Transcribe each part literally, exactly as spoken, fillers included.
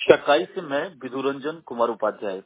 चकाई से मैं Vidhuranjan Kumar Upadhyay.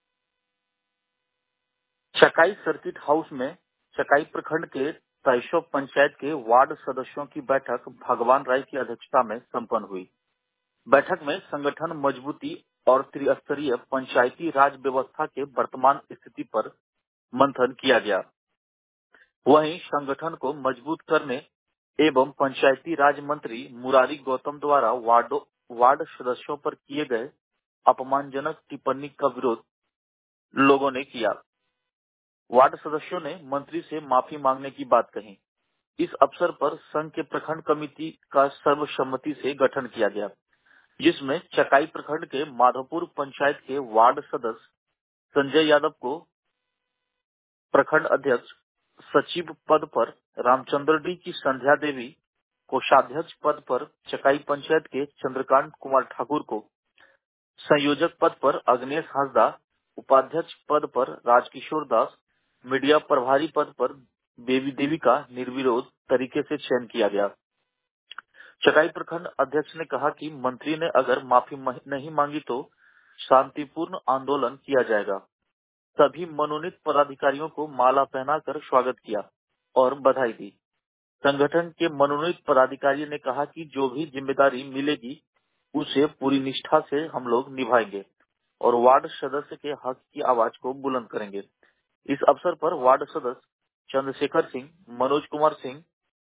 Chakai circuit house में चकाई प्रखंड के तैशो पंचायत के वार्ड सदस्यों की बैठक भगवान राय की अध्यक्षता में संपन्न हुई। बैठक में संगठन मजबूती और त्रिस्तरीय पंचायती राज व्यवस्था के वर्तमान स्थिति पर मंथन किया गया। वहीं संगठन को मजबूत करने एवं पंचायती राज मंत्री मुरारी गौतम द्वारा वार्डो वार्ड सदस्यों पर किए गए अपमानजनक टिप्पणी का विरोध लोगों ने किया। वार्ड सदस्यों ने मंत्री से माफी मांगने की बात कही। इस अवसर पर संघ के प्रखंड कमेटी का सर्वसम्मति से गठन किया गया, जिसमें चकाई प्रखंड के माधोपुर पंचायत के वार्ड सदस्य संजय यादव को प्रखंड अध्यक्ष, सचिव पद पर रामचंद्र डी की संध्या देवी, कोषाध्यक्ष पद पर चकाई पंचायत के चंद्रकांत कुमार ठाकुर को, संयोजक पद पर अग्नेश हांसदा, उपाध्यक्ष पद पर राजकिशोर दास, मीडिया प्रभारी पद पर बेबी देवी का निर्विरोध तरीके से चयन किया गया। चकाई प्रखंड अध्यक्ष ने कहा कि मंत्री ने अगर माफी नहीं मांगी तो शांतिपूर्ण आंदोलन किया जाएगा। सभी मनोनीत पदाधिकारियों को माला पहनाकर स्वागत किया और बधाई दी। संगठन के मनोनीत पदाधिकारी ने कहा कि जो भी जिम्मेदारी मिलेगी उसे पूरी निष्ठा से हम लोग निभाएंगे और वार्ड सदस्य के हक की आवाज को बुलंद करेंगे। इस अवसर पर वार्ड सदस्य चंद्रशेखर सिंह, मनोज कुमार सिंह,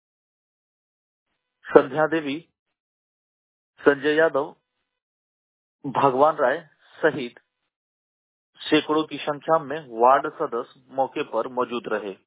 संध्या देवी, संजय यादव, भगवान राय सहित सैकड़ों की संख्या में वार्ड सदस्य मौके पर मौजूद रहे।